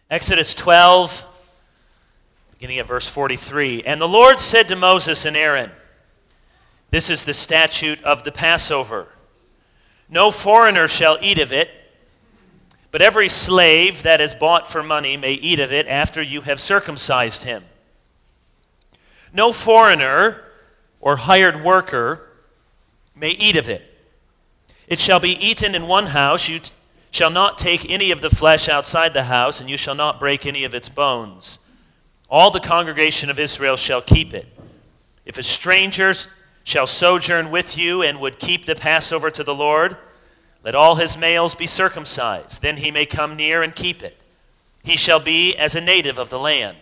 Exodus 12, beginning at verse 43. And the Lord said to Moses and Aaron, "This is the statute of the Passover. No foreigner shall eat of it, but every slave that is bought for money may eat of it after you have circumcised him. No foreigner or hired worker may eat of it. It shall be eaten in one house. You shall not take any of the flesh outside the house, and you shall not break any of its bones. All the congregation of Israel shall keep it. If a stranger shall sojourn with you and would keep the Passover to the Lord, let all his males be circumcised. Then he may come near and keep it. He shall be as a native of the land.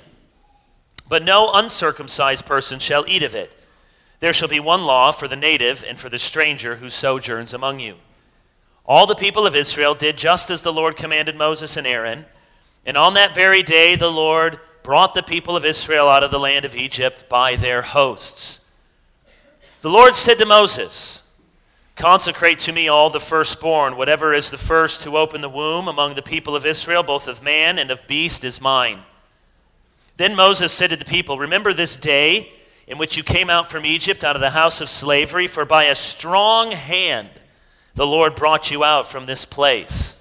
But no uncircumcised person shall eat of it. There shall be one law for the native and for the stranger who sojourns among you." All the people of Israel did just as the Lord commanded Moses and Aaron. And on that very day the Lord brought the people of Israel out of the land of Egypt by their hosts. The Lord said to Moses, "Consecrate to me all the firstborn. Whatever is the first to open the womb among the people of Israel, both of man and of beast, is mine." Then Moses said to the people, "Remember this day in which you came out from Egypt, out of the house of slavery, for by a strong hand the Lord brought you out from this place.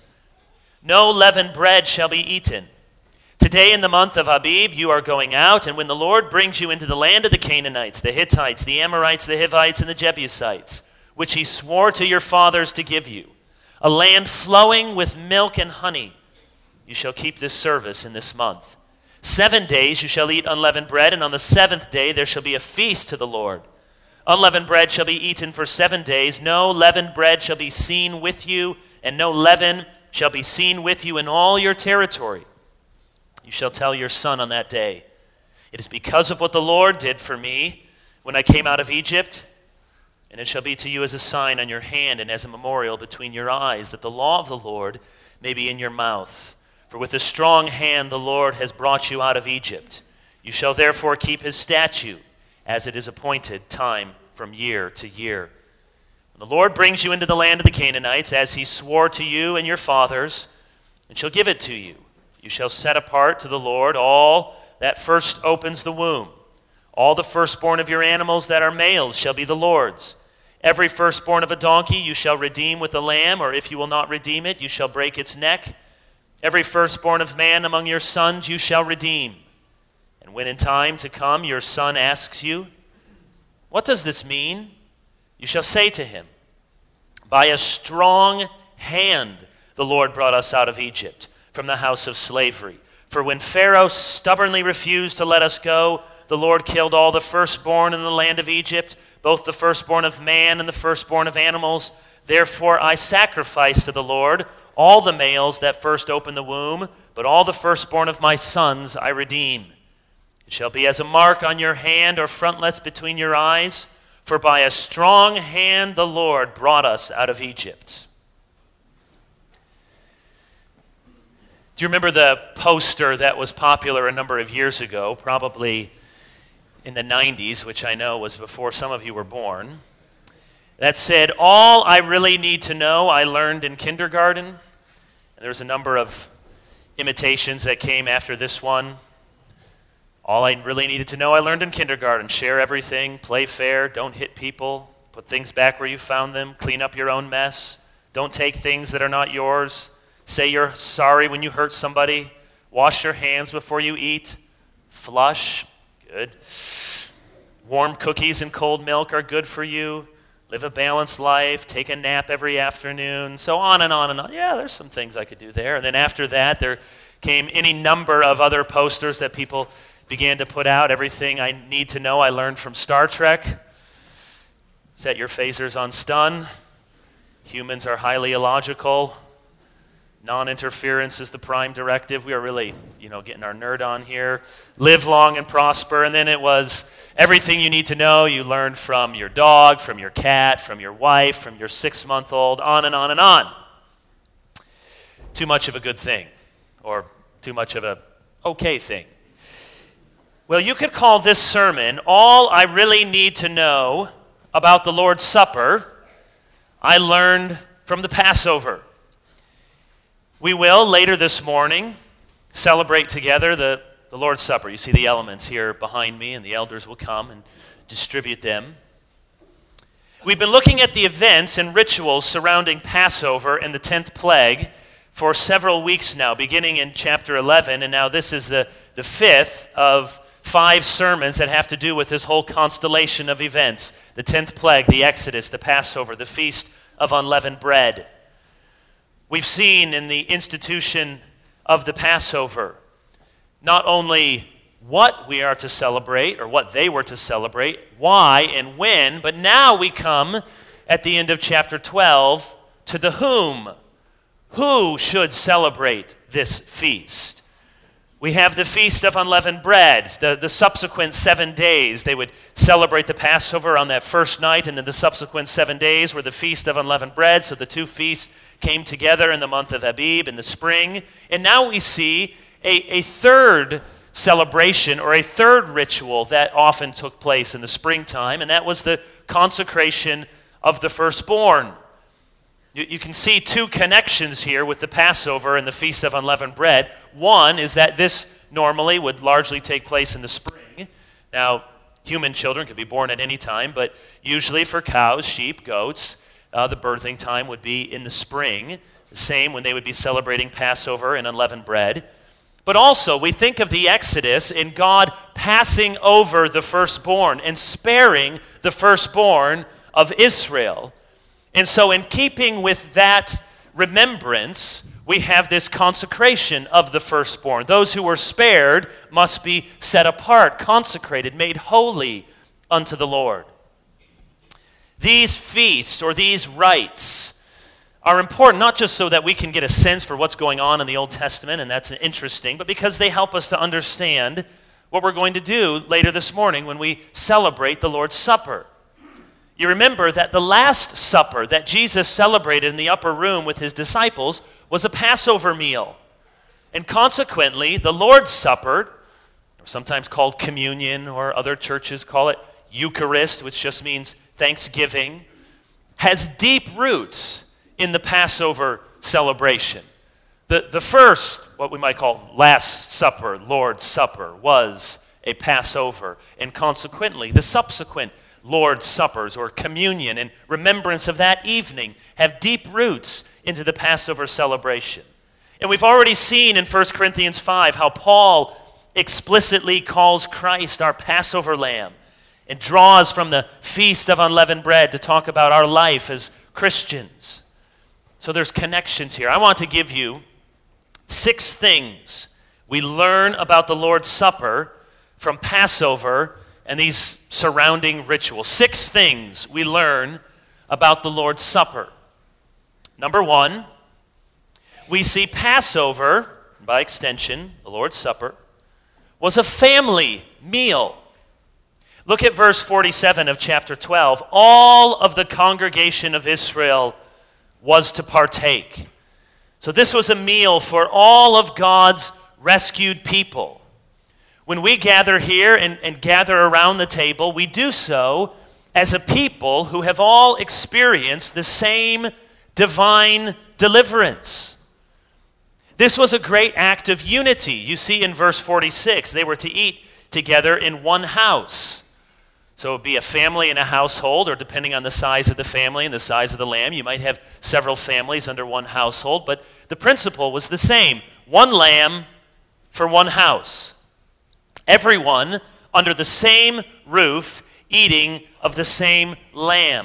No leavened bread shall be eaten. Today in the month of Abib you are going out, and when the Lord brings you into the land of the Canaanites, the Hittites, the Amorites, the Hivites, and the Jebusites, which he swore to your fathers to give you, a land flowing with milk and honey, you shall keep this service in this month. 7 days you shall eat unleavened bread, and on the 7th day there shall be a feast to the Lord. Unleavened bread shall be eaten for 7 days. No leavened bread shall be seen with you, and no leaven shall be seen with you in all your territory. You shall tell your son on that day, 'It is because of what the Lord did for me when I came out of Egypt,' and it shall be to you as a sign on your hand and as a memorial between your eyes, that the law of the Lord may be in your mouth. For with a strong hand the Lord has brought you out of Egypt. You shall therefore keep his statute, as it is appointed time from year to year. When the Lord brings you into the land of the Canaanites, as he swore to you and your fathers, and shall give it to you, you shall set apart to the Lord all that first opens the womb. All the firstborn of your animals that are males shall be the Lord's. Every firstborn of a donkey you shall redeem with a lamb, or if you will not redeem it, you shall break its neck. Every firstborn of man among your sons you shall redeem. And when in time to come your son asks you, 'What does this mean?' you shall say to him, 'By a strong hand the Lord brought us out of Egypt, from the house of slavery. For when Pharaoh stubbornly refused to let us go, the Lord killed all the firstborn in the land of Egypt, both the firstborn of man and the firstborn of animals. Therefore I sacrifice to the Lord all the males that first open the womb, but all the firstborn of my sons I redeem. It shall be as a mark on your hand or frontlets between your eyes, for by a strong hand the Lord brought us out of Egypt." Do you remember the poster that was popular a number of years ago, probably in the 90s, which I know was before some of you were born, that said, "All I really need to know I learned in kindergarten"? And there was a number of imitations that came after this one. "All I really needed to know I learned in kindergarten. Share everything, play fair, don't hit people, put things back where you found them, clean up your own mess, don't take things that are not yours, say you're sorry when you hurt somebody, wash your hands before you eat, flush," good, "warm cookies and cold milk are good for you, live a balanced life, take a nap every afternoon," so on and on and on. Yeah, there's some things I could do there. And then after that, there came any number of other posters that people began to put out. "Everything I need to know I learned from Star Trek," "Set your phasers on stun," "Humans are highly illogical," "Non-interference is the prime directive." We are really, getting our nerd on here. "Live long and prosper." And then it was everything you need to know you learned from your dog, from your cat, from your wife, from your 6-month-old, on and on and on. Too much of a good thing, or too much of a okay thing. Well, you could call this sermon, "All I Really Need to Know About the Lord's Supper I Learned from the Passover." We will, later this morning, celebrate together the Lord's Supper. You see the elements here behind me, and the elders will come and distribute them. We've been looking at the events and rituals surrounding Passover and the 10th plague for several weeks now, beginning in chapter 11, and now this is the fifth of 5 sermons that have to do with this whole constellation of events: the 10th plague, the Exodus, the Passover, the Feast of Unleavened Bread. We've seen in the institution of the Passover not only what we are to celebrate, or what they were to celebrate, why and when, but now we come at the end of chapter 12 to the whom. Who should celebrate this feast? We have the Feast of Unleavened Bread. The subsequent 7 days, they would celebrate the Passover on that first night, and then the subsequent 7 days were the Feast of Unleavened Bread. So the 2 feasts came together in the month of Abib in the spring. And now we see a third celebration, or a third ritual that often took place in the springtime, and that was the consecration of the firstborn. You can see 2 connections here with the Passover and the Feast of Unleavened Bread. One is that this normally would largely take place in the spring. Now, human children could be born at any time, but usually for cows, sheep, goats, the birthing time would be in the spring. The same when they would be celebrating Passover and unleavened bread. But also, we think of the Exodus in God passing over the firstborn and sparing the firstborn of Israel. And so in keeping with that remembrance, we have this consecration of the firstborn. Those who were spared must be set apart, consecrated, made holy unto the Lord. These feasts, or these rites, are important not just so that we can get a sense for what's going on in the Old Testament, and that's interesting, but because they help us to understand what we're going to do later this morning when we celebrate the Lord's Supper. You remember that the Last Supper that Jesus celebrated in the upper room with his disciples was a Passover meal. And consequently, the Lord's Supper, or sometimes called communion, or other churches call it Eucharist, which just means thanksgiving, has deep roots in the Passover celebration. The first, what we might call Last Supper, Lord's Supper, was a Passover, and consequently, the subsequent Lord's Suppers, or communion, and remembrance of that evening, have deep roots into the Passover celebration. And we've already seen in 1 Corinthians 5 how Paul explicitly calls Christ our Passover lamb, and draws from the Feast of Unleavened Bread to talk about our life as Christians. So there's connections here. I want to give you 6 things we learn about the Lord's Supper from Passover and these surrounding rituals. 6 things we learn about the Lord's Supper. Number 1, we see Passover, by extension, the Lord's Supper, was a family meal. Look at verse 47 of chapter 12. All of the congregation of Israel was to partake. So this was a meal for all of God's rescued people. When we gather here and gather around the table, we do so as a people who have all experienced the same divine deliverance. This was a great act of unity. You see in verse 46, they were to eat together in one house. So it would be a family in a household, or depending on the size of the family and the size of the lamb, you might have several families under one household, but the principle was the same. One lamb for one house. Everyone under the same roof eating of the same lamb,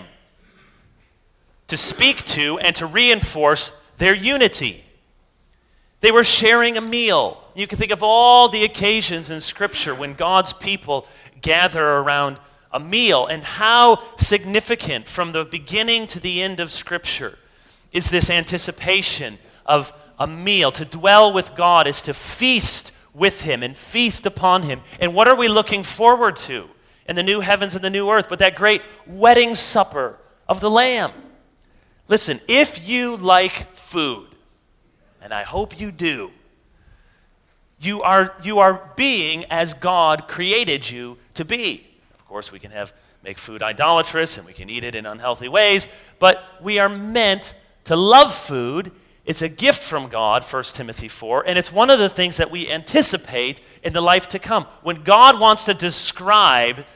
to speak to and to reinforce their unity. They were sharing a meal. You can think of all the occasions in Scripture when God's people gather around a meal, and how significant from the beginning to the end of Scripture is this anticipation of a meal. To dwell with God is to feast with Him and feast upon Him. And what are we looking forward to in the new heavens and the new earth but that great wedding supper of the Lamb? Listen, if you like food, and I hope you do, you are being as God created you to be. Of course, we can make food idolatrous and we can eat it in unhealthy ways, but we are meant to love food It's a gift from God, 1 Timothy 4, and it's one of the things that we anticipate in the life to come. When God wants to describe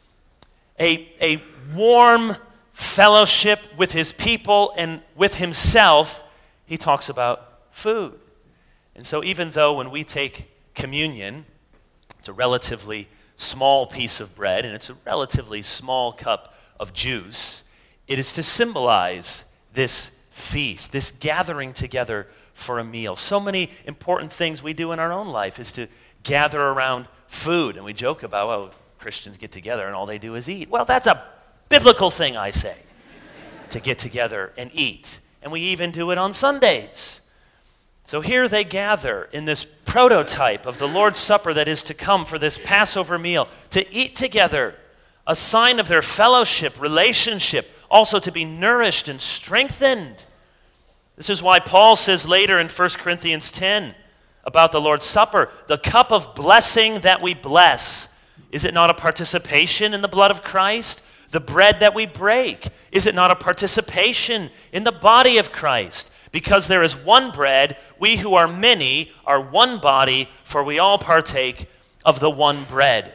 a warm fellowship with his people and with himself, he talks about food. And so even though when we take communion, it's a relatively small piece of bread and it's a relatively small cup of juice, it is to symbolize this feast, this gathering together for a meal. So many important things we do in our own life is to gather around food. And we joke about, well, Christians get together and all they do is eat. Well, that's a biblical thing, I say, to get together and eat. And we even do it on Sundays. So here they gather in this prototype of the Lord's Supper that is to come for this Passover meal, to eat together, a sign of their fellowship, relationship, also to be nourished and strengthened. This is why Paul says later in 1 Corinthians 10 about the Lord's Supper, the cup of blessing that we bless, is it not a participation in the blood of Christ? The bread that we break, is it not a participation in the body of Christ? Because there is one bread, we who are many are one body, for we all partake of the one bread.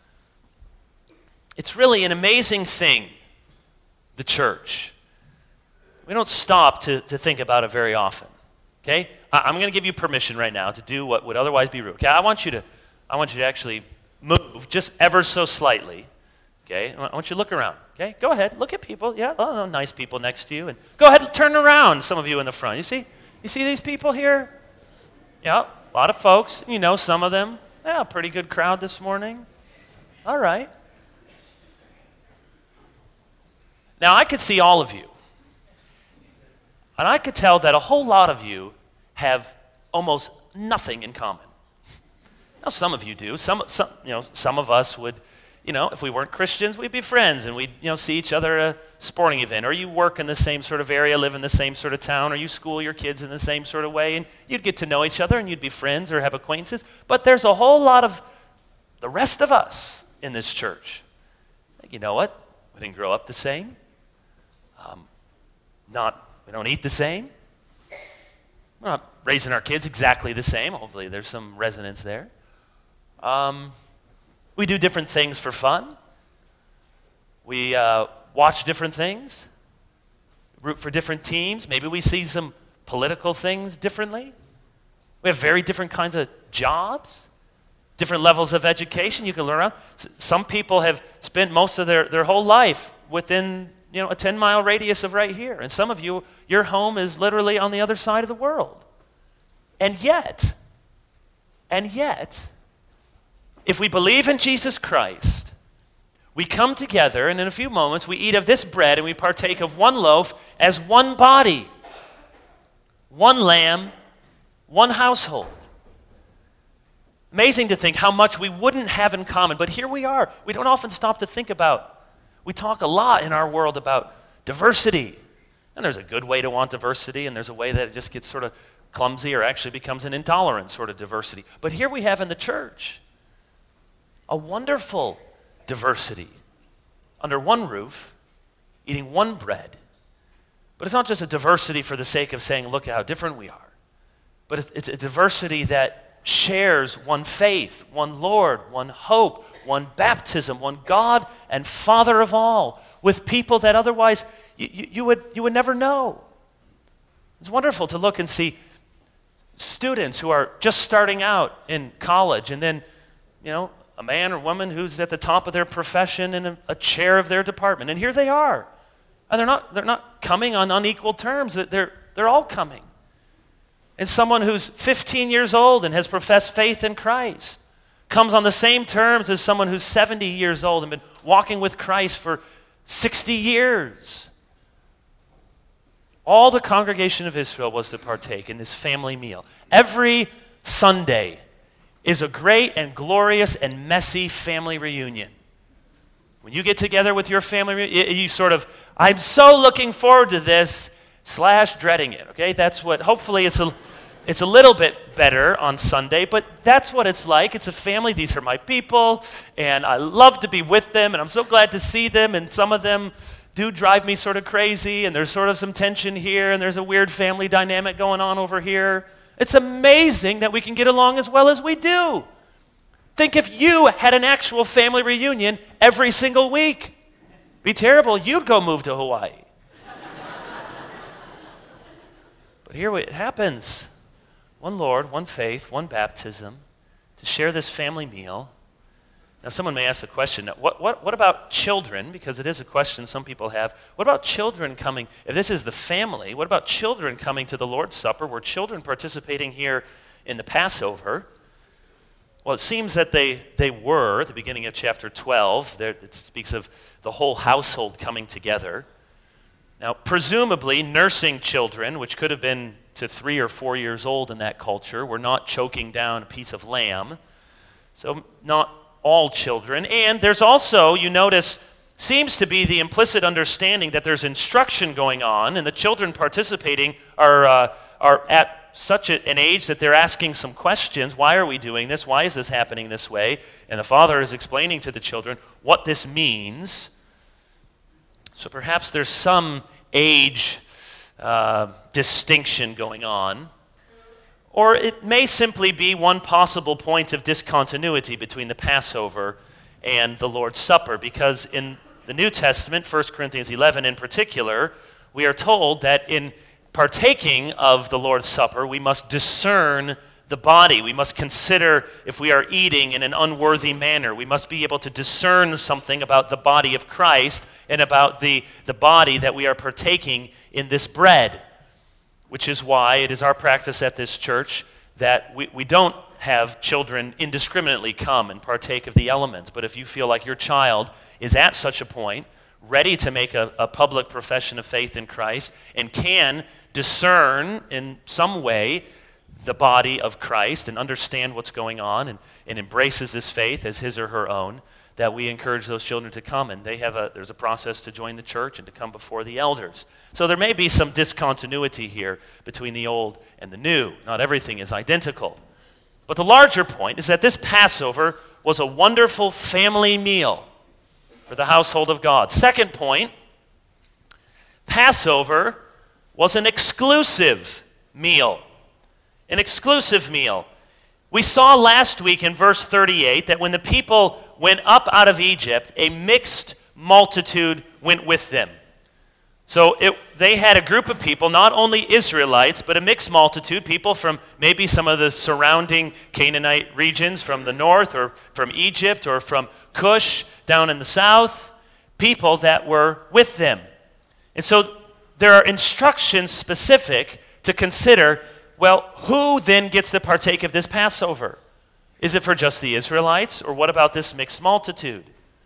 It's really an amazing thing, the church. We don't stop to think about it very often, okay? I'm going to give you permission right now to do what would otherwise be rude. Okay, I want you to actually move just ever so slightly, okay? I want you to look around, okay? Go ahead, look at people. Yeah, oh, nice people next to you. And go ahead and turn around, some of you in the front. You see these people here? Yeah, a lot of folks. You know some of them. Yeah, a pretty good crowd this morning. All right. Now, I could see all of you. And I could tell that a whole lot of you have almost nothing in common. Now, some of you do. Some of us would, if we weren't Christians, we'd be friends and we'd, see each other at a sporting event. Or you work in the same sort of area, live in the same sort of town, or you school your kids in the same sort of way, and you'd get to know each other and you'd be friends or have acquaintances. But there's a whole lot of the rest of us in this church. You know what? We didn't grow up the same. We don't eat the same. We're not raising our kids exactly the same. Hopefully there's some resonance there. We do different things for fun. We watch different things, root for different teams. Maybe we see some political things differently. We have very different kinds of jobs, different levels of education you can learn around. Some people have spent most of their whole life within a 10-mile radius of right here. And some of you, your home is literally on the other side of the world. And yet, if we believe in Jesus Christ, we come together and in a few moments we eat of this bread and we partake of one loaf as one body, one lamb, one household. Amazing to think how much we wouldn't have in common, but here we are. We don't often stop to think about. We talk a lot in our world about diversity. And there's a good way to want diversity, and there's a way that it just gets sort of clumsy or actually becomes an intolerant sort of diversity. But here we have in the church a wonderful diversity under one roof, eating one bread. But it's not just a diversity for the sake of saying, look at how different we are. But it's a diversity that shares one faith, one Lord, one hope, one baptism, one God and Father of all, with people that otherwise you would never know. It's wonderful to look and see students who are just starting out in college, and then, a man or woman who's at the top of their profession and a chair of their department, and here they are, and they're not coming on unequal terms. They're all coming. And someone who's 15 years old and has professed faith in Christ comes on the same terms as someone who's 70 years old and been walking with Christ for 60 years. All the congregation of Israel was to partake in this family meal. Every Sunday is a great and glorious and messy family reunion. When you get together with your family, you sort of, I'm so looking forward to this, / dreading it, okay? That's what, hopefully it's a little bit better on Sunday, but that's what it's like. It's a family. These are my people, and I love to be with them, and I'm so glad to see them, and some of them, do drive me sort of crazy, and there's sort of some tension here, and there's a weird family dynamic going on over here. It's amazing that we can get along as well as we do. Think if you had an actual family reunion every single week. Be terrible. You'd go move to Hawaii. But here it happens. One Lord, one faith, one baptism, to share this family meal. Now someone may ask the question, what about children? Because it is a question some people have. What about children coming? If this is the family, what about children coming to the Lord's Supper? Were children participating here in the Passover? Well, it seems that they were at the beginning of chapter 12. It speaks of the whole household coming together. Now, presumably, nursing children, which could have been to 3 or 4 years old in that culture, were not choking down a piece of lamb. So not all children. And there's also, you notice, seems to be the implicit understanding that there's instruction going on, and the children participating are at such an age that they're asking some questions. Why are we doing this? Why is this happening this way? And the father is explaining to the children what this means. So perhaps there's some age distinction going on. Or it may simply be one possible point of discontinuity between the Passover and the Lord's Supper, because in the New Testament, 1 Corinthians 11 in particular, we are told that in partaking of the Lord's Supper, we must discern the body. We must consider if we are eating in an unworthy manner. We must be able to discern something about the body of Christ and about the body that we are partaking in this bread, which is why it is our practice at this church that we don't have children indiscriminately come and partake of the elements. But if you feel like your child is at such a point, ready to make a public profession of faith in Christ, and can discern in some way the body of Christ and understand what's going on and embraces this faith as his or her own, that we encourage those children to come, and there's a process to join the church and to come before the elders. So there may be some discontinuity here between the old and the new. Not everything is identical. But the larger point is that this Passover was a wonderful family meal for the household of God. Second point, Passover was an exclusive meal. An exclusive meal. We saw last week in verse 38 that when the people went up out of Egypt, a mixed multitude went with them. So they had a group of people, not only Israelites, but a mixed multitude, people from maybe some of the surrounding Canaanite regions, from the north or from Egypt or from Cush down in the south, people that were with them. And so there are instructions specific to consider, well, who then gets to partake of this Passover? Is it for just the Israelites, or what about this mixed multitude?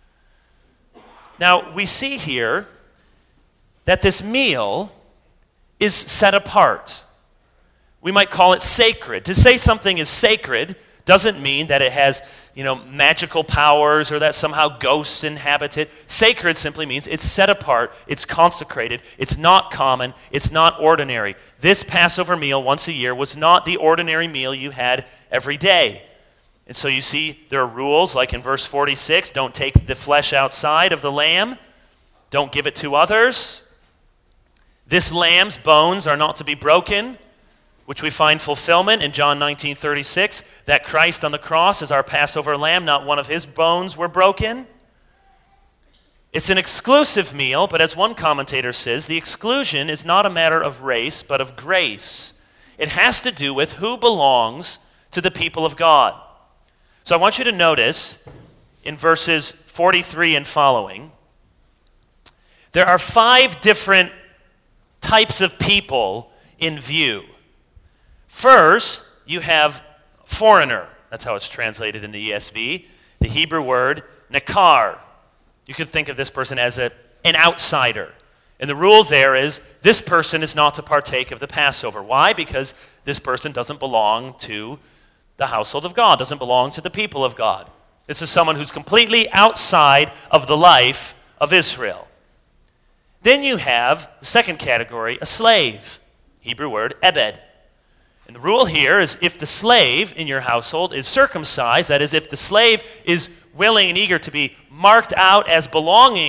Now, we see here that this meal is set apart. We might call it sacred. To say something is sacred doesn't mean that it has, magical powers or that somehow ghosts inhabit it. Sacred simply means it's set apart, it's consecrated, it's not common, it's not ordinary. This Passover meal once a year was not the ordinary meal you had every day. And so you see there are rules, like in verse 46, don't take the flesh outside of the lamb, don't give it to others. This lamb's bones are not to be broken, which we find fulfillment in John 19:36, that Christ on the cross is our Passover lamb, not one of his bones were broken. It's an exclusive meal, but as one commentator says, the exclusion is not a matter of race, but of grace. It has to do with who belongs to the people of God. So I want you to notice in verses 43 and following, there are 5 different types of people in view. First, you have foreigner. That's how it's translated in the ESV. The Hebrew word, nakar. You could think of this person as an outsider. And the rule there is this person is not to partake of the Passover. Why? Because this person doesn't belong to the household of God, doesn't belong to the people of God. This is someone who's completely outside of the life of Israel. Then you have the second category, a slave. Hebrew word, ebed. And the rule here is if the slave in your household is circumcised, that is, if the slave is willing and eager to be marked out as belonging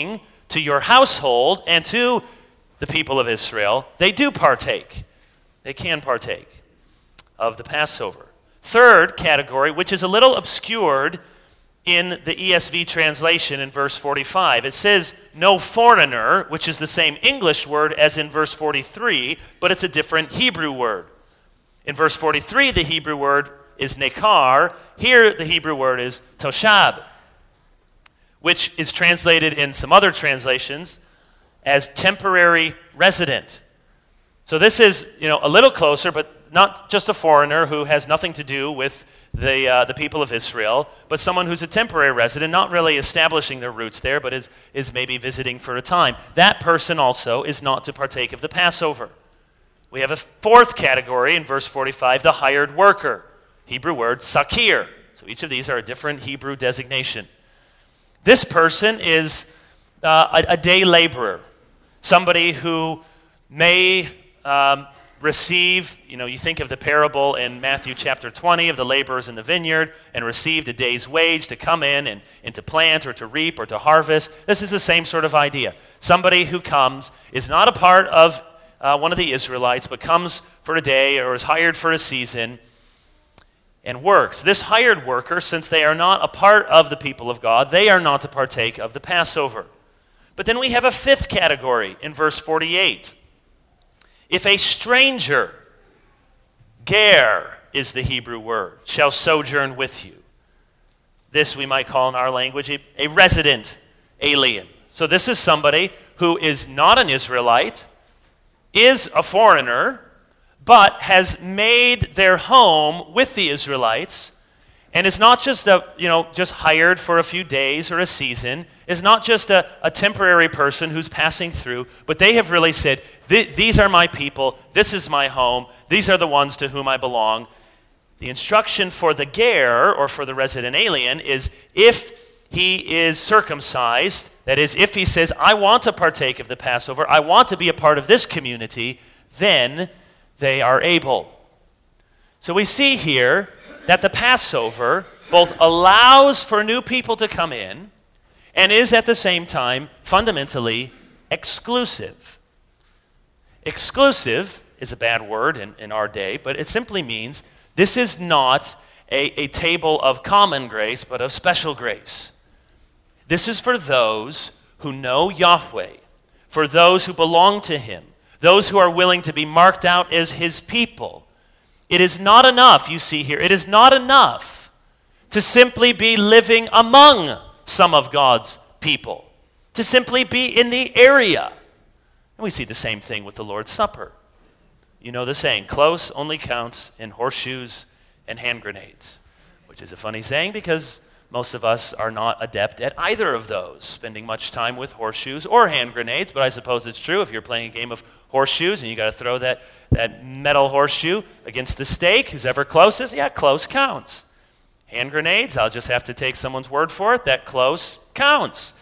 to your household and to the people of Israel, they do partake. They can partake of the Passover. Third category, which is a little obscured in the ESV translation in verse 45. It says, no foreigner, which is the same English word as in verse 43, but it's a different Hebrew word. In verse 43, the Hebrew word is nekar. Here, the Hebrew word is toshab, which is translated in some other translations as temporary resident. So this is, a little closer, but not just a foreigner who has nothing to do with the people of Israel, but someone who's a temporary resident, not really establishing their roots there, but is maybe visiting for a time. That person also is not to partake of the Passover. We have a fourth category in verse 45, the hired worker. Hebrew word, sakir. So each of these are a different Hebrew designation. This person is a day laborer, somebody who may receive, you think of the parable in Matthew chapter 20 of the laborers in the vineyard and received a day's wage to come in and to plant or to reap or to harvest. This is the same sort of idea. Somebody who comes is not a part of one of the Israelites, but comes for a day or is hired for a season and works. This hired worker, since they are not a part of the people of God, they are not to partake of the Passover. But then we have a fifth category in verse 48. If a stranger, ger is the Hebrew word, shall sojourn with you. This we might call in our language a resident alien. So this is somebody who is not an Israelite, is a foreigner, but has made their home with the Israelites, and is not just just hired for a few days or a season, is not just a temporary person who's passing through, but they have really said, these are my people, this is my home, these are the ones to whom I belong. The instruction for the ger, or for the resident alien, is if he is circumcised, that is, if he says, I want to partake of the Passover, I want to be a part of this community, then they are able. So we see here that the Passover both allows for new people to come in and is at the same time fundamentally exclusive. Exclusive is a bad word in our day, but it simply means this is not a table of common grace, but of special grace. This is for those who know Yahweh, for those who belong to Him, those who are willing to be marked out as His people. It is not enough, you see here, it is not enough to simply be living among some of God's people, to simply be in the area. And we see the same thing with the Lord's Supper. You know the saying, close only counts in horseshoes and hand grenades, which is a funny saying because most of us are not adept at either of those, spending much time with horseshoes or hand grenades, but I suppose it's true if you're playing a game of horseshoes and you got to throw that metal horseshoe against the stake, who's ever closest, yeah, close counts. Hand grenades, I'll just have to take someone's word for it, that close counts.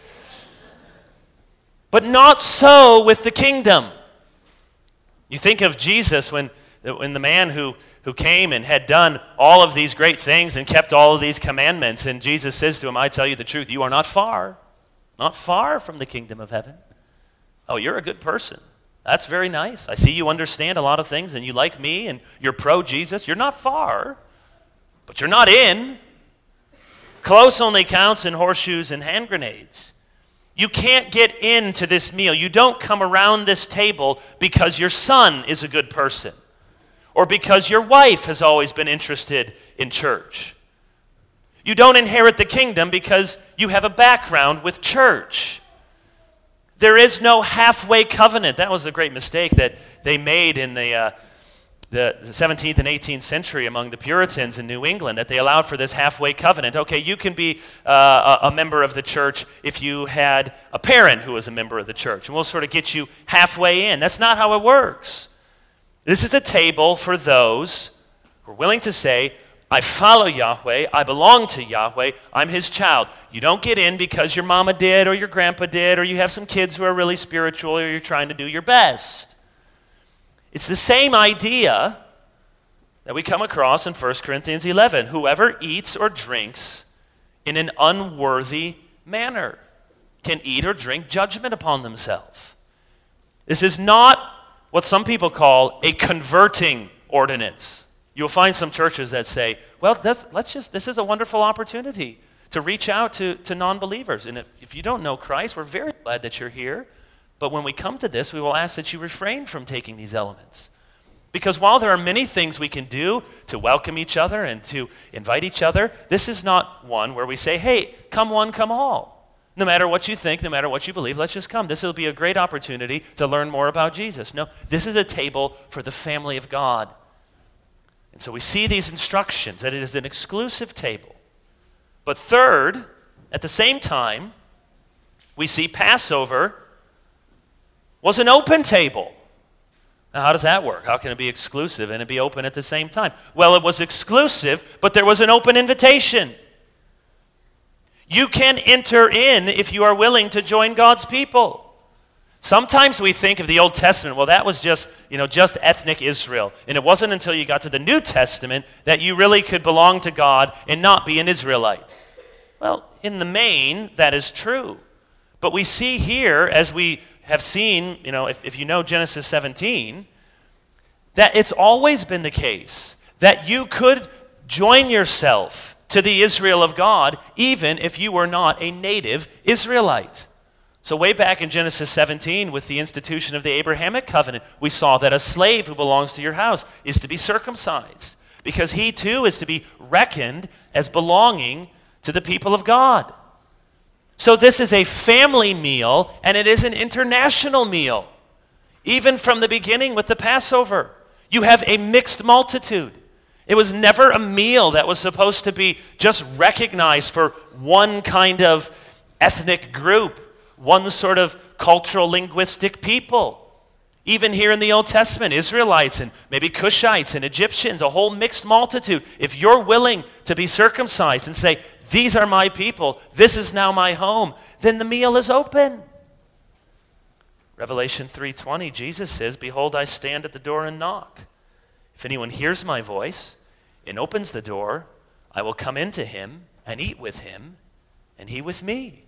But not so with the kingdom. You think of Jesus when the man who came and had done all of these great things and kept all of these commandments, and Jesus says to him, I tell you the truth, you are not far from the kingdom of heaven. Oh, you're a good person. That's very nice. I see you understand a lot of things and you like me and you're pro-Jesus. You're not far, but you're not in. Close only counts in horseshoes and hand grenades. You can't get into this meal. You don't come around this table because your son is a good person or because your wife has always been interested in church. You don't inherit the kingdom because you have a background with church. There is no halfway covenant. That was a great mistake that they made in the 17th and 18th century among the Puritans in New England, that they allowed for this halfway covenant. Okay, you can be a member of the church if you had a parent who was a member of the church, and we'll sort of get you halfway in. That's not how it works. This is a table for those who are willing to say, I follow Yahweh, I belong to Yahweh, I'm His child. You don't get in because your mama did or your grandpa did or you have some kids who are really spiritual or you're trying to do your best. It's the same idea that we come across in 1 Corinthians 11. Whoever eats or drinks in an unworthy manner. can eat or drink judgment upon themselves. This is not what some people call a converting ordinance. You'll find some churches that say, well, this is a wonderful opportunity to reach out to non-believers. And if you don't know Christ, we're very glad that you're here. But when we come to this, we will ask that you refrain from taking these elements. Because while there are many things we can do to welcome each other and to invite each other, this is not one where we say, hey, come one, come all. No matter what you think, no matter what you believe, let's just come. This will be a great opportunity to learn more about Jesus. No, this is a table for the family of God. And so we see these instructions that it is an exclusive table. But third, at the same time, we see Passover was an open table. Now, how does that work? How can it be exclusive and it be open at the same time? Well, it was exclusive, but there was an open invitation. You can enter in if you are willing to join God's people. Sometimes we think of the Old Testament, well, that was just ethnic Israel. And it wasn't until you got to the New Testament that you really could belong to God and not be an Israelite. Well, in the main, that is true. But we see here, as we have seen, if you know Genesis 17, that it's always been the case that you could join yourself to the Israel of God, even if you were not a native Israelite. So way back in Genesis 17, with the institution of the Abrahamic covenant, we saw that a slave who belongs to your house is to be circumcised, because he too is to be reckoned as belonging to the people of God. So this is a family meal, and it is an international meal. Even from the beginning with the Passover, you have a mixed multitude. It was never a meal that was supposed to be just recognized for one kind of ethnic group, one sort of cultural linguistic people. Even here in the Old Testament, Israelites and maybe Cushites and Egyptians, a whole mixed multitude. If you're willing to be circumcised and say, these are my people, this is now my home, then the meal is open. Revelation 3:20, Jesus says, behold, I stand at the door and knock. If anyone hears my voice and opens the door, I will come into him and eat with him, and he with me.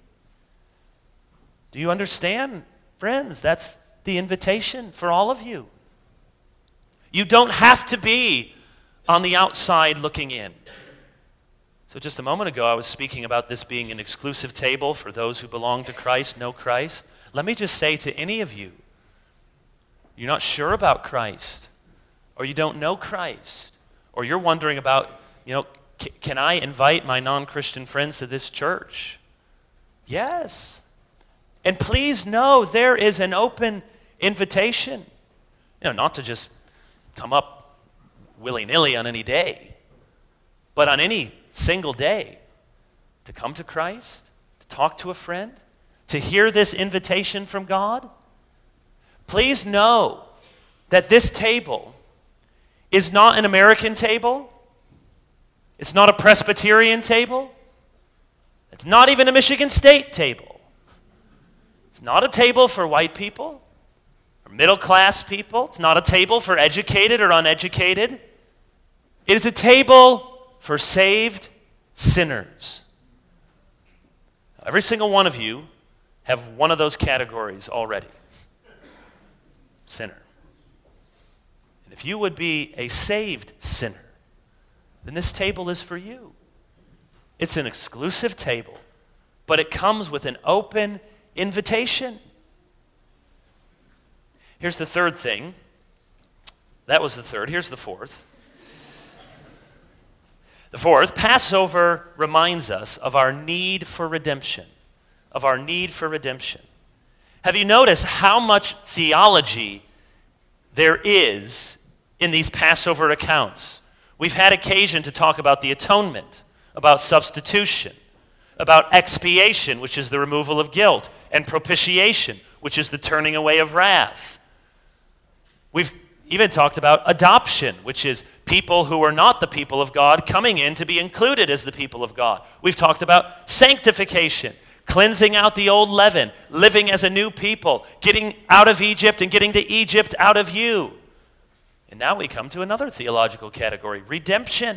Do you understand, friends? That's the invitation for all of you. You don't have to be on the outside looking in. So just a moment ago, I was speaking about this being an exclusive table for those who belong to Christ, know Christ. Let me just say to any of you, you're not sure about Christ, or you don't know Christ, or you're wondering about, can I invite my non-Christian friends to this church? Yes. And please know there is an open invitation. Not to just come up willy-nilly on any day, but on any single day to come to Christ, to talk to a friend, to hear this invitation from God. Please know that this table is not an American table. It's not a Presbyterian table. It's not even a Michigan State table. It's not a table for white people or middle-class people. It's not a table for educated or uneducated. It is a table for saved sinners. Every single one of you have one of those categories already. Sinner. And if you would be a saved sinner, then this table is for you. It's an exclusive table, but it comes with an open invitation. Here's the third thing. That was the third. Here's the fourth. The fourth, Passover reminds us of our need for redemption. Of our need for redemption. Have you noticed how much theology there is in these Passover accounts? We've had occasion to talk about the atonement, about substitution, about expiation, which is the removal of guilt, and propitiation, which is the turning away of wrath. We've even talked about adoption, which is people who are not the people of God coming in to be included as the people of God. We've talked about sanctification, cleansing out the old leaven, living as a new people, getting out of Egypt and getting to Egypt out of you. And now we come to another theological category, redemption.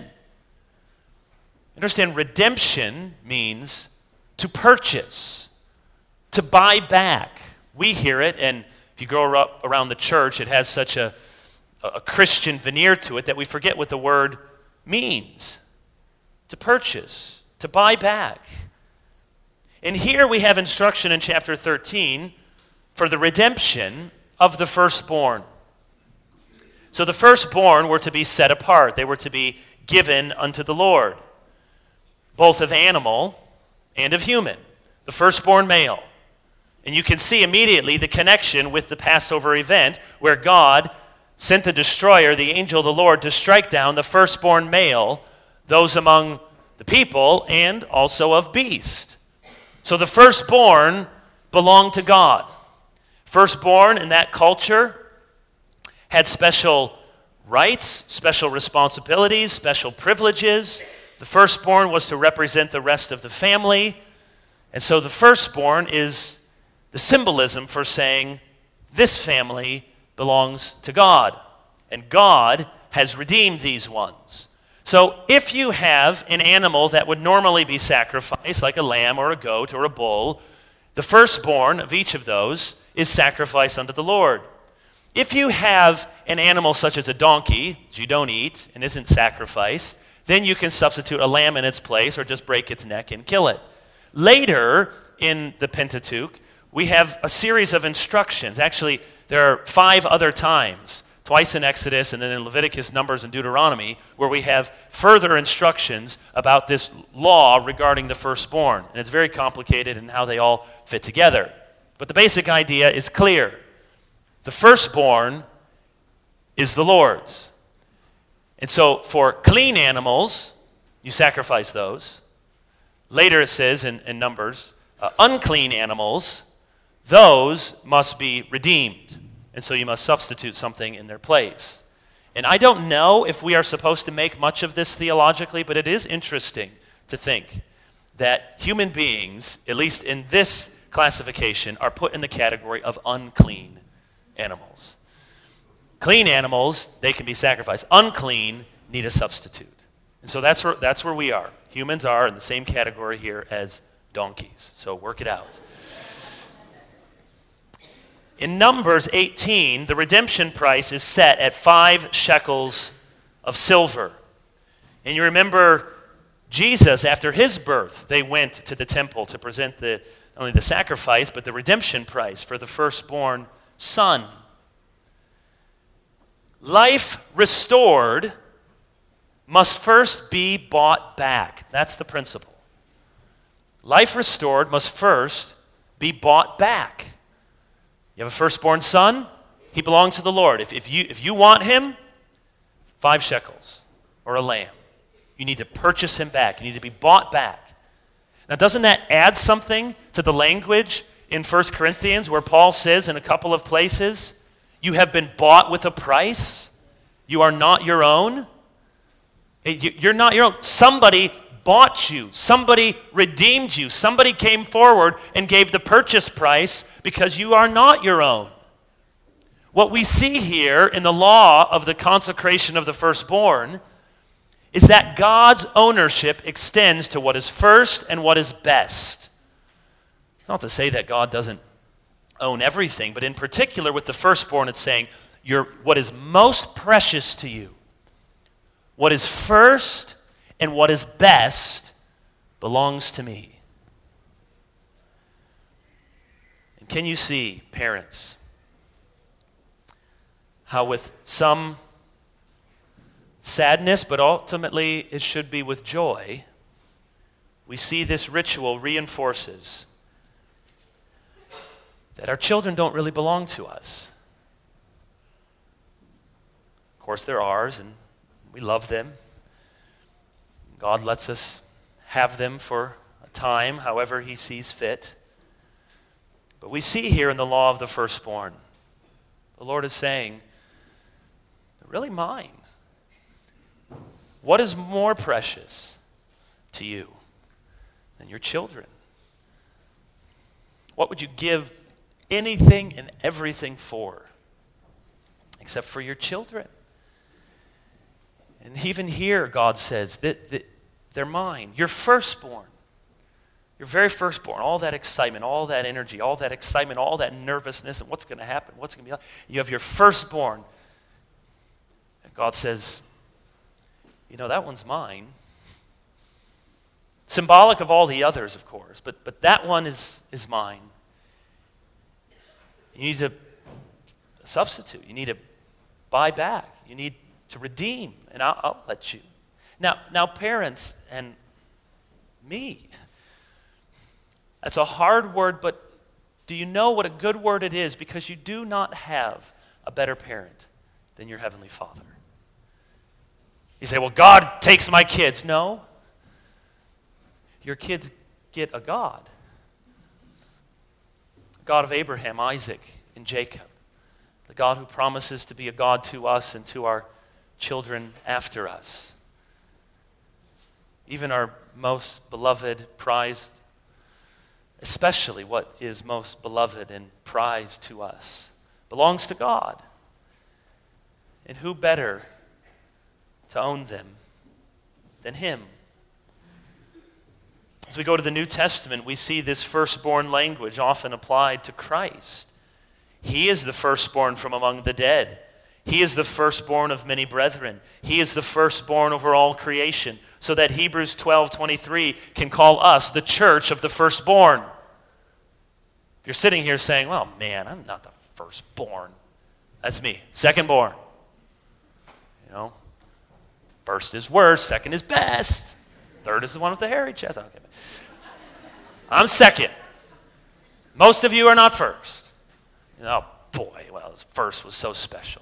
Understand, redemption means to purchase, to buy back. We hear it, and if you grow up around the church, it has such a Christian veneer to it that we forget what the word means. To purchase, to buy back. And here we have instruction in chapter 13 for the redemption of the firstborn. So the firstborn were to be set apart. They were to be given unto the Lord, both of animal and of human, the firstborn male. And you can see immediately the connection with the Passover event where God sent the destroyer, the angel of the Lord, to strike down the firstborn male, those among the people and also of beast. So the firstborn belonged to God. Firstborn in that culture had special rights, special responsibilities, special privileges. The firstborn was to represent the rest of the family. And so the firstborn is the symbolism for saying this family belongs to God. And God has redeemed these ones. So if you have an animal that would normally be sacrificed, like a lamb or a goat or a bull, the firstborn of each of those is sacrificed unto the Lord. If you have an animal such as a donkey, that you don't eat and isn't sacrificed, then you can substitute a lamb in its place or just break its neck and kill it. Later in the Pentateuch, we have a series of instructions. Actually, there are 5 other times, twice in Exodus and then in Leviticus, Numbers, and Deuteronomy, where we have further instructions about this law regarding the firstborn. And it's very complicated in how they all fit together. But the basic idea is clear. The firstborn is the Lord's. And so for clean animals, you sacrifice those. Later it says in Numbers, unclean animals, those must be redeemed. And so you must substitute something in their place. And I don't know if we are supposed to make much of this theologically, but it is interesting to think that human beings, at least in this classification, are put in the category of unclean animals. Clean animals, they can be sacrificed. Unclean need a substitute. And so that's where we are. Humans are in the same category here as donkeys. So work it out. In Numbers 18, the redemption price is set at 5 shekels of silver. And you remember Jesus, after his birth, they went to the temple to present not only the sacrifice, but the redemption price for the firstborn son. Life restored must first be bought back. That's the principle. Life restored must first be bought back. You have a firstborn son, he belongs to the Lord. If you want him, 5 shekels or a lamb. You need to purchase him back. You need to be bought back. Now, doesn't that add something to the language in 1 Corinthians where Paul says in a couple of places, you have been bought with a price? You are not your own? You're not your own. Somebody bought you. Somebody redeemed you. Somebody came forward and gave the purchase price because you are not your own. What we see here in the law of the consecration of the firstborn is that God's ownership extends to what is first and what is best. Not to say that God doesn't own everything, but in particular with the firstborn, it's saying what is most precious to you, what is first and what is best belongs to me. And can you see, parents, how with some sadness, but ultimately it should be with joy, we see this ritual reinforces that our children don't really belong to us. Of course, they're ours, and we love them. God lets us have them for a time, however he sees fit. But we see here in the law of the firstborn, the Lord is saying, they're really mine. What is more precious to you than your children? What would you give anything and everything for except for your children? And even here, God says that they're mine. Your firstborn, Your very firstborn, all that excitement, all that energy, all that excitement, all that nervousness, and what's going to happen, what's going to be like. You have your firstborn. And God says, that one's mine. Symbolic of all the others, of course, but that one is mine. You need to substitute. You need to buy back. You need to redeem, and I'll let you. Now, parents and me, that's a hard word, but do you know what a good word it is? Because you do not have a better parent than your Heavenly Father. You say, well, God takes my kids. No. Your kids get a God. God of Abraham, Isaac, and Jacob. The God who promises to be a God to us and to our children after us. Even our most beloved, prized, especially what is most beloved and prized to us, belongs to God. And who better to own them than Him? As we go to the New Testament, we see this firstborn language often applied to Christ. He is the firstborn from among the dead. He is the firstborn of many brethren. He is the firstborn over all creation, so that Hebrews 12:23 can call us the church of the firstborn. If you're sitting here saying, well, man, I'm not the firstborn. That's me, secondborn. First is worst, second is best. Third is the one with the hairy chest. Okay. I'm second. Most of you are not first. Oh boy, well, first was so special.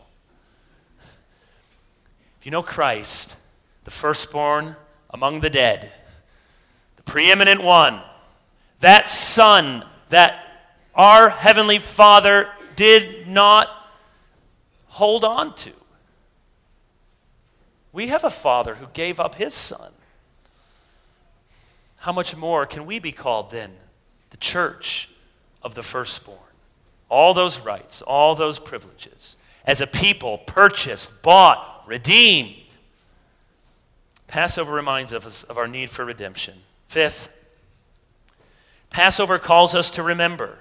If you know Christ, the firstborn among the dead, the preeminent one, that Son that our Heavenly Father did not hold on to. We have a Father who gave up His Son. How much more can we be called then the church of the firstborn? All those rights, all those privileges, as a people purchased, bought, redeemed. Passover reminds us of our need for redemption. Fifth, Passover calls us to remember.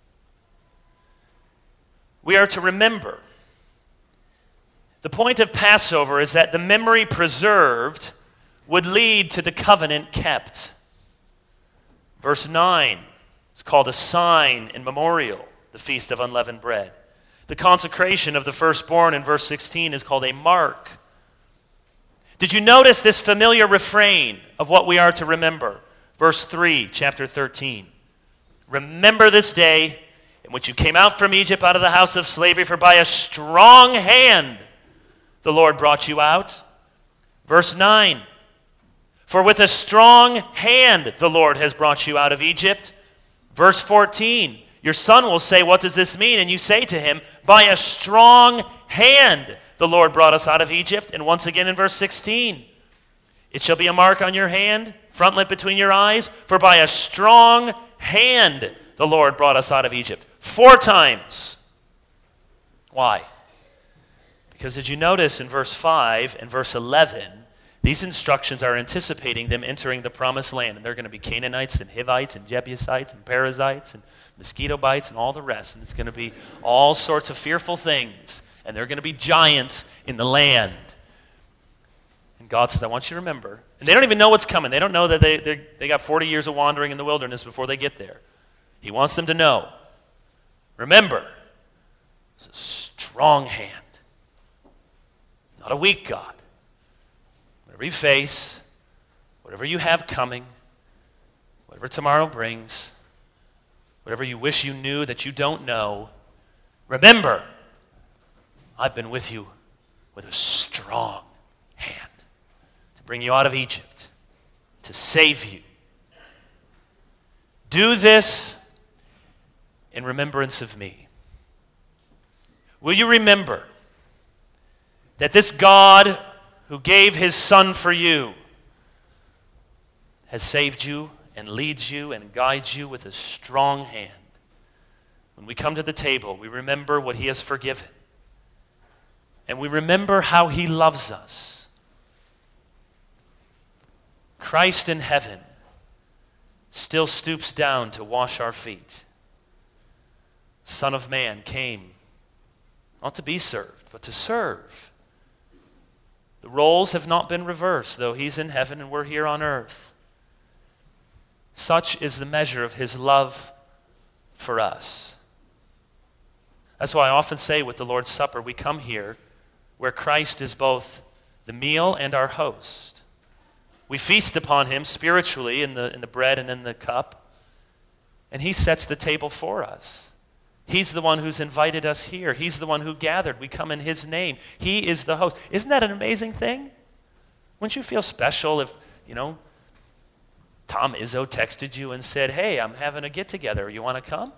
We are to remember. The point of Passover is that the memory preserved would lead to the covenant kept. Verse 9 is called a sign and memorial, the Feast of Unleavened Bread. The consecration of the firstborn in verse 16 is called a mark. Did you notice this familiar refrain of what we are to remember? Verse 3, chapter 13. Remember this day in which you came out from Egypt out of the house of slavery, for by a strong hand the Lord brought you out. Verse 9. For with a strong hand the Lord has brought you out of Egypt. Verse 14. Your son will say, what does this mean? And you say to him, by a strong hand the Lord brought us out of Egypt. And once again in verse 16. It shall be a mark on your hand, frontlet between your eyes, for by a strong hand the Lord brought us out of Egypt. 4 times. Why? Because did you notice in verse 5 and verse 11, these instructions are anticipating them entering the promised land. And they're going to be Canaanites and Hivites and Jebusites and Perizzites and mosquito bites and all the rest. And it's going to be all sorts of fearful things. And they're going to be giants in the land. And God says, I want you to remember. And they don't even know what's coming. They don't know that they got 40 years of wandering in the wilderness before they get there. He wants them to know. Remember, it's a strong hand. Not a weak God. Whatever you face, whatever you have coming, whatever tomorrow brings, whatever you wish you knew that you don't know, remember, I've been with you with a strong hand to bring you out of Egypt, to save you. Do this in remembrance of me. Will you remember that this God who gave His Son for you has saved you and leads you and guides you with a strong hand? When we come to the table, we remember what He has forgiven. And we remember how He loves us. Christ in heaven still stoops down to wash our feet. The Son of Man came not to be served, but to serve. The roles have not been reversed, though he's in heaven and we're here on earth. Such is the measure of his love for us. That's why I often say with the Lord's Supper, we come here where Christ is both the meal and our host. We feast upon him spiritually in the bread and in the cup, and he sets the table for us. He's the one who's invited us here. He's the one who gathered. We come in his name. He is the host. Isn't that an amazing thing? Wouldn't you feel special if, Tom Izzo texted you and said, hey, I'm having a get-together. You want to come?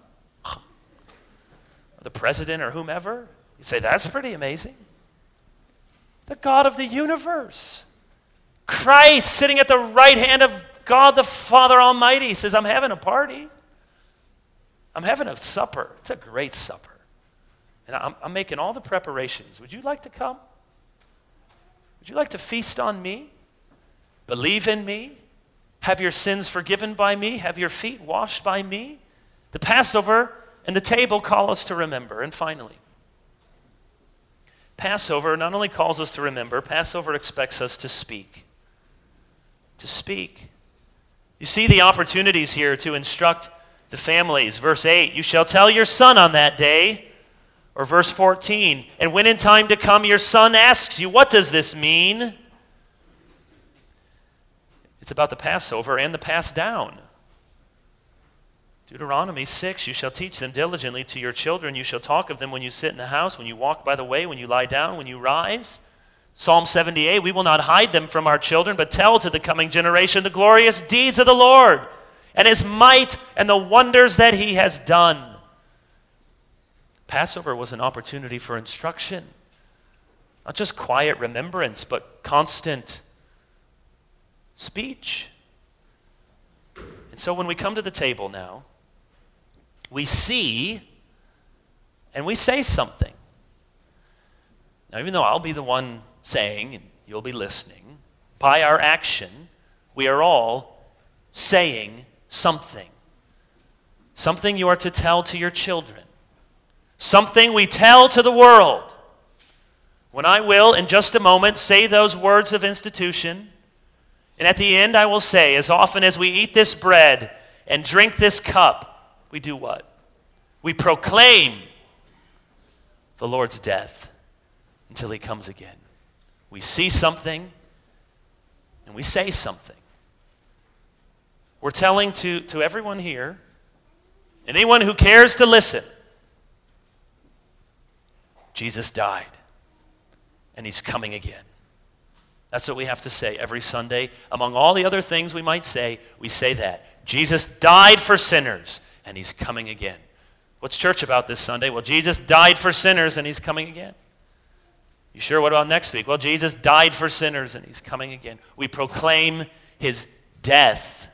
The president or whomever? You say, that's pretty amazing. The God of the universe, Christ, sitting at the right hand of God the Father Almighty, says, I'm having a party. I'm having a supper. It's a great supper. And I'm making all the preparations. Would you like to come? Would you like to feast on me? Believe in me? Have your sins forgiven by me? Have your feet washed by me? The Passover and the table call us to remember. And finally, Passover not only calls us to remember, Passover expects us to speak. To speak. You see the opportunities here to instruct the families. Verse 8, you shall tell your son on that day. Or verse 14, and when in time to come your son asks you, what does this mean? It's about the Passover and the pass down. Deuteronomy 6, you shall teach them diligently to your children. You shall talk of them when you sit in the house, when you walk by the way, when you lie down, when you rise. Psalm 78, we will not hide them from our children, but tell to the coming generation the glorious deeds of the Lord and his might and the wonders that he has done. Passover was an opportunity for instruction. Not just quiet remembrance, but constant speech. And so when we come to the table now, we see and we say something. Now, even though I'll be the one saying and you'll be listening, by our action, we are all saying something. Something you are to tell to your children. Something we tell to the world. When I will, in just a moment, say those words of institution, and at the end I will say, as often as we eat this bread and drink this cup, we do what? We proclaim the Lord's death until he comes again. We see something and we say something. We're telling to everyone here, and anyone who cares to listen, Jesus died and he's coming again. That's what we have to say every Sunday. Among all the other things we might say, we say that. Jesus died for sinners and he's coming again. What's church about this Sunday? Well, Jesus died for sinners and he's coming again. You sure? What about next week? Well, Jesus died for sinners and he's coming again. We proclaim his death.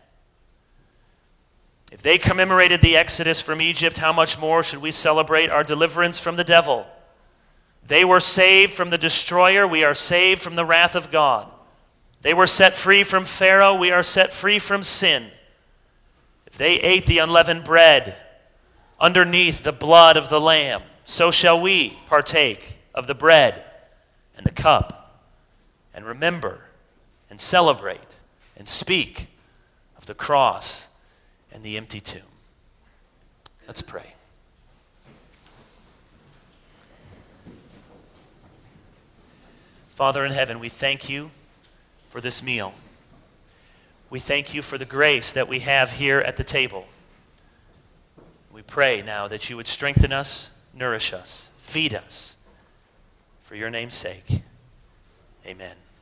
If they commemorated the Exodus from Egypt, how much more should we celebrate our deliverance from the devil? They were saved from the destroyer. We are saved from the wrath of God. They were set free from Pharaoh. We are set free from sin. If they ate the unleavened bread underneath the blood of the Lamb, so shall we partake of the bread and the cup and remember and celebrate and speak of the cross and the empty tomb. Let's pray. Father in heaven, we thank you for this meal. We thank you for the grace that we have here at the table. We pray now that you would strengthen us, nourish us, feed us. For your name's sake, amen.